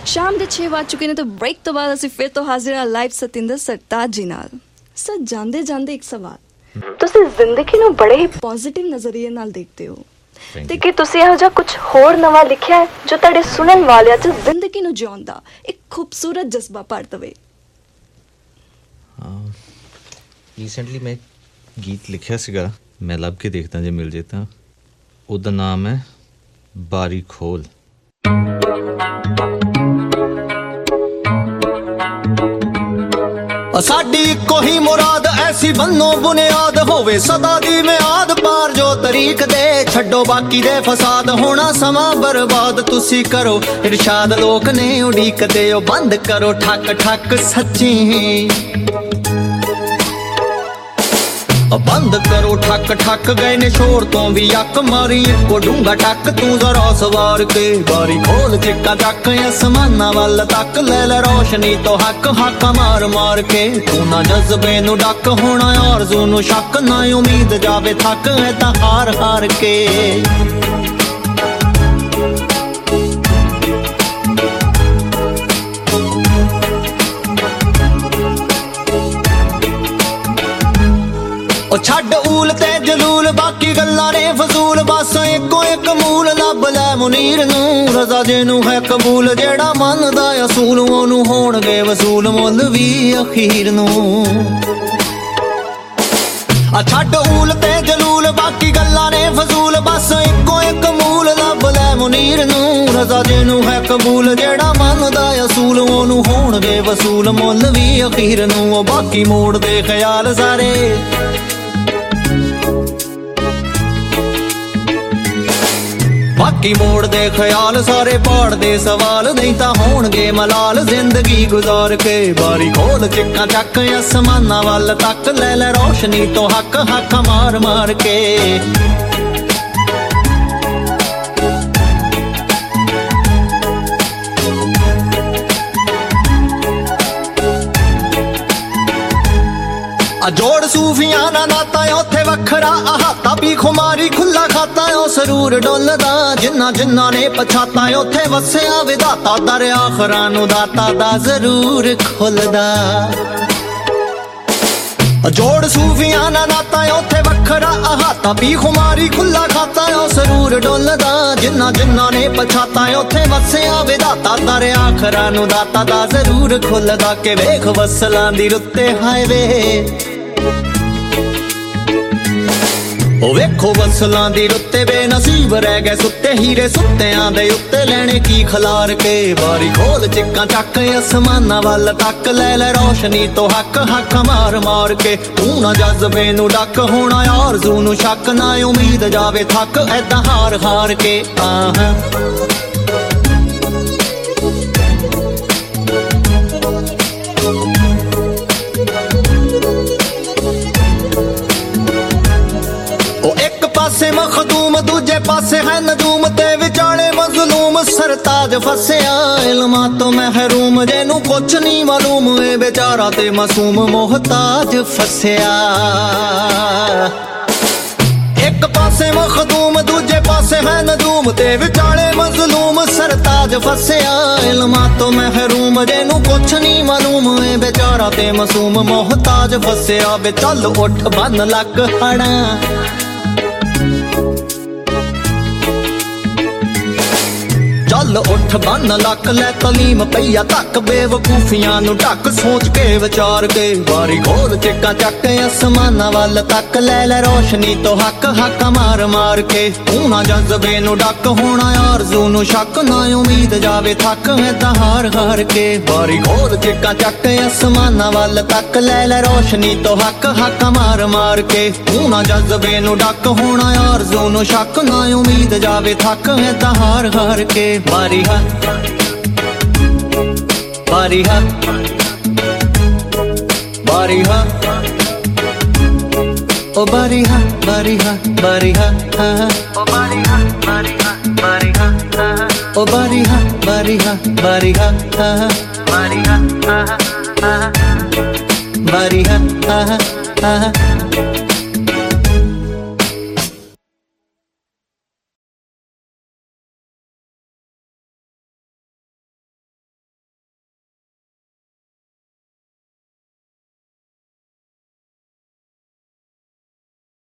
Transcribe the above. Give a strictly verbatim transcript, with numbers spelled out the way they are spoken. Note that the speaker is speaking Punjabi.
शाम के छे ਵੱਜ चुके ने तो ब्रेक तो बाद ਅਸੀਂ ਫਿਰ ਤੋਂ ਹਾਜ਼ਰ ਹਾਂ ਲਾਈਵ ਸਤਿੰਦਰ ਸਰਤਾਜ ਜੀ ਨਾਲ। ਸਰ ਜਾਂਦੇ ਜਾਂਦੇ ਇੱਕ ਸਵਾਲ, ਤੁਸੀਂ ਜ਼ਿੰਦਗੀ ਨੂੰ ਬੜੇ ਹੀ ਪੋਜ਼ਿਟਿਵ ਨਜ਼ਰੀਏ ਨਾਲ ਦੇਖਦੇ ਹੋ ਤੇ ਕਿ ਤੁਸੀਂ ਇਹੋ ਜਿਹਾ ਕੁਝ ਹੋਰ ਨਵਾਂ ਲਿਖਿਆ ਹੈ ਜੋ ਤੁਹਾਡੇ ਸੁਣਨ ਵਾਲਿਆਂ 'ਚ ਜ਼ਿੰਦਗੀ ਨੂੰ ਜਿਉਣ ਦਾ ਇੱਕ ਖੂਬਸੂਰਤ ਜਜ਼ਬਾ ਭਰ ਦੇਵੇ। ਹਾਂ, ਰੀਸੈਂਟਲੀ ਮੈਂ ਗੀਤ ਲਿਖਿਆ ਸੀਗਾ, ਮੈਂ ਲੱਭ ਕੇ ਦੇਖਦਾ ਜੇ ਮਿਲ ਜੇ ਤਾਂ। ਉਹਦਾ ਨਾਮ ਹੈ ਬਾਰੀ ਖੋਲ। ਸਾਡੀ ਇੱਕੋ ਹੀ ਮੁਰਾਦ ਐਸੀ ਬੰਨੋ ਬੁਨਿਆਦ ਹੋਵੇ ਸਦਾ ਦੀ ਮਿਆਦ ਪਾਰ ਜੋ ਤਰੀਕ ਦੇ ਛੱਡੋ ਬਾਕੀ ਦੇ ਫਸਾਦ ਹੋਣਾ ਸਮਾਂ ਬਰਬਾਦ ਤੁਸੀਂ ਕਰੋ ਇਰਸ਼ਾਦ ਲੋਕ ਨੇ ਉਡੀਕਦੇ ਉਹ ਬੰਦ ਕਰੋ ਠੱਕ ਠੱਕ ਸੱਚੀ ਬੰਦ ਕਰੋ ਠੱਕ ਠੱਕ ਗਏ ਨੇ ਸ਼ੋਰ ਤੋਂ ਵੀ ਅੱਕ ਮਾਰੀ ਇੱਕੋ ਡੂੰਗਾ ਟੱਕ ਤੂੰ ਜ਼ਰਾ ਸਵਾਰ ਕੇ ਬਾਰੀ ਖੋਲ ਚਿੱਕਾ ਚੱਕ ਅਸਮਾਨਾਂ ਵੱਲ ਤੱਕ ਲੈ ਲੈ ਰੋਸ਼ਨੀ ਤੋਂ ਹੱਕ ਹੱਕ ਮਾਰ ਮਾਰ ਕੇ ਤੂੰ ਨਾ ਜਜ਼ਬੇ ਨੂੰ ਡੱਕ ਹੋਣਾ ਆਰਜ਼ੂ ਨੂੰ ਸ਼ੱਕ ਨਾ ਉਮੀਦ ਜਾਵੇ ਥੱਕ ਹੈ ਤਾਂ ਹਾਰ ਹਾਰ ਕੇ ਉਹ ਛੱਡ ਊਲ ਤੇ ਜਲੂਲ ਬਾਕੀ ਗੱਲਾਂ ਨੇ ਫਜ਼ੂਲ ਬਸ ਇੱਕੋ ਇੱਕ ਮੂਲ ਲੱਭ ਲੈ ਮੁਨੀਰ ਨੂੰ ਰਜ਼ਾ ਜਿਹਨੂੰ ਹੈ ਕਬੂਲ ਜਿਹੜਾ ਮੰਨਦਾ ਅਸੂਲ ਉਹਨੂੰ ਹੋਣਗੇ ਵਸੂਲ ਮੁੱਲ ਵੀ ਅਖੀਰ ਨੂੰ ਆ ਛੱਡ ਊਲ ਤੇ ਜਲੂਲ ਬਾਕੀ ਗੱਲਾਂ ਨੇ ਫਜ਼ੂਲ ਬਸ ਇੱਕੋ ਇੱਕ ਮੂਲ ਲੱਭ ਲੈ ਮੁਨੀਰ ਨੂੰ ਰਜ਼ਾ ਜਿਹਨੂੰ ਹੈ ਕਬੂਲ ਜਿਹੜਾ ਮੰਨਦਾ ਅਸੂਲ ਉਹਨੂੰ ਹੋਣਗੇ ਵਸੂਲ ਮੁੱਲ ਵੀ ਅਖੀਰ ਨੂੰ ਉਹ ਬਾਕੀ ਮੋੜ ਦੇ ਖਿਆਲ ਸਾਰੇ ਬਾਕੀ ਮੋੜ ਦੇ ਖਿਆਲ ਸਾਰੇ ਪਾੜ ਦੇ ਸਵਾਲ ਨਹੀਂ ਤਾਂ ਹੋਣਗੇ ਮਲਾਲ ਜ਼ਿੰਦਗੀ ਗੁਜ਼ਾਰ ਕੇ ਬਾਰੀ ਖੋਲ ਚਿੱਕਾਂ ਚੱਕ ਅਸਮਾਨਾਂ ਵੱਲ ਤੱਕ ਲੈ ਲੈ ਰੋਸ਼ਨੀ ਤੋਂ ਹੱਕ ਹੱਕ ਮਾਰ ਮਾਰ ਕੇ ਜੋੜ ਸੂਫੀਆਂ ਦਾ ਨਾਤਾ ਉੱਥੇ ਵੱਖਰਾ ਅਹਾਤਾ ਵੀ ਖੁਮਾਰੀ ਖੁੱਲਾ ਖਾਤਾ ਉਹ ਸਰੂਰ ਡੋਲਦਾ ਜਿੰਨਾ ਜਿੰਨਾ ਨੇ ਪਛਾਤਾ ਉੱਥੇ ਵਸਿਆ ਵਿਧਾਤਾ ਦਰ ਆਖਰਾਂ ਨੂੰ ਦਾਤਾ ਦਾ ਜ਼ਰੂਰ ਖੁੱਲਦਾ ਜੋੜ ਸੂਫੀਆਂ ਦਾ ਨਾਤਾ ਉੱਥੇ ਵੱਖਰਾ ਅਹਾਤਾ ਵੀ ਖੁਮਾਰੀ ਖੁੱਲਾ ਖਾਤਾ ਉਹ ਸਰੂਰ ਡੋਲਦਾ ਜਿੰਨਾ ਜਿੰਨਾ ਨੇ ਪਛਾਤਾ ਉੱਥੇ ਵਸਿਆ ਵਿਧਾਤਾ ਦਰ ਆਖਰਾਂ ਨੂੰ ਦਾਤਾ ਦਾ ਜ਼ਰੂਰ ਖੁੱਲਦਾ ਕਿ ਵੇਖ ਵਸਲਾਂ ਦੀ ਰੁੱਤੇ ਹਾਏ ਵੇ ਉਹ ਵੇਖੋ ਵਸਲਾਂ ਦੀ ਰੁੱਤੇ ਬੇਨਸੀਬ ਰਹਿ ਗਏ ਸੁੱਤੇ ਹੀਰੇ ਸੁੱਤਿਆਂ ਦੇ ਉੱਤੇ ਲੈਣੇ ਕੀ ਖਲਾਰ ਕੇ ਬਾਰੀ ਖੋਲ ਚਿੱਕਾਂ ਚੱਕ ਅਸਮਾਨਾਂ ਵੱਲ ਤੱਕ ਲੈ ਲੈ ਰੋਸ਼ਨੀ ਤੋਂ ਹੱਕ ਹੱਕ ਮਾਰ ਮਾਰ ਕੇ ਤੂੰ ਨਾ ਜਜ਼ਬੇ ਨੂੰ ਡੱਕ ਹੋਣਾ ਆਰਜ਼ੂ ਨੂੰ ਸ਼ੱਕ ਨਾ ਉਮੀਦ ਜਾਵੇ ਥੱਕ ਐਦਾਂ ਹਾਰ ਹਾਰ ਕੇ ਆਹ ਪਾਸੇ ਮਖਦੂਮ ਦੂਜੇ ਪਾਸੇ ਹੈ ਨਜੂਮ ਤੇ ਵਿਚਾਲੇ ਮਜ਼ਲੂਮ ਸਰਤਾਜ ਫਸਿਆ ਇਲਮਾਂ ਤੋਂ ਮਹਿਰੂਮ ਜਿਹਨੂੰ ਕੁਛ ਨਹੀਂ ਮਾਲੂਮ ਏ ਬੇਚਾਰਾ ਤੇ ਮਾਸੂਮ ਮੁਹਤਾਜ ਫਸਿਆ ਇੱਕ ਪਾਸੇ ਮਖਦੂਮ ਦੂਜੇ ਪਾਸੇ ਹੈ ਨਜੂਮ ਤੇ ਵਿਚਾਲੇ ਮਜ਼ਲੂਮ ਸਰਤਾਜ ਫਸਿਆ ਇਲਮਾਂ ਤੋਂ ਮਹਿਰੂਮ ਜਿਹਨੂੰ ਕੁਛ ਨਹੀਂ ਮਾਲੂਮ ਏ ਬੇਚਾਰਾ ਤੇ ਮਾਸੂਮ ਮੁਹਤਾਜ ਫਸਿਆ ਵੇ ਚੱਲ ਉੱਠ ਬੰਨ ਲੱਗ ਹੜਾਂ ਚੱਲ ਉੱਠ ਬੰਨ ਲੱਕ ਲੈ ਤਲੀਮ ਪਈਆ ਤੱਕ ਬੇਵਕੂਫੀਆਂ ਨੂੰ ਢੱਕ ਸੋਚ ਕੇ ਵਿਚਾਰ ਕੇ ਬਾਰੀ ਖੋਲ ਚਿੱਕਾਂ ਚੱਕ ਅਸਮਾਨਾਂ ਵੱਲ ਤੱਕ ਲੈ ਲੈ ਰੋਸ਼ਨੀ ਤੋਂ ਹੱਕ ਹੱਕ ਮਾਰ ਮਾਰ ਕੇ ਤੂੰ ਨਾ ਜਜ਼ਬੇ ਨੂੰ ਡੱਕ ਹੋਣਾ ਆਰਜ਼ੂ ਨੂੰ ਸ਼ੱਕ ਨਾ ਉਮੀਦ ਜਾਵੇ ਥੱਕ ਐਦਾਂ ਹਾਰ ਹਾਰ ਕੇ ਬਾਰੀ ਖੋਲ ਚਿੱਕਾਂ ਚੱਕ ਅਸਮਾਨਾਂ ਵੱਲ ਤੱਕ ਲੈ ਲੈ ਰੋਸ਼ਨੀ ਤੋਂ ਹੱਕ ਹੱਕ ਮਾਰ ਮਾਰ ਕੇ ਤੂੰ ਨਾ ਜਜ਼ਬੇ ਨੂੰ ਡੱਕ ਹੋਣਾ ਆਰਜ਼ੂ ਨੂੰ ਸ਼ੱਕ ਨਾ ਉਮੀਦ ਜਾਵੇ ਥੱਕ ਐਦਾਂ ਹਾਰ ਹਾਰ ਕੇ Bariha, Bariha, Bariha, oh Bariha, Bariha, Bariha, oh Bariha, Bariha, Bariha, oh Bariha, Bariha, Bariha, Bariha, Bariha, Bariha.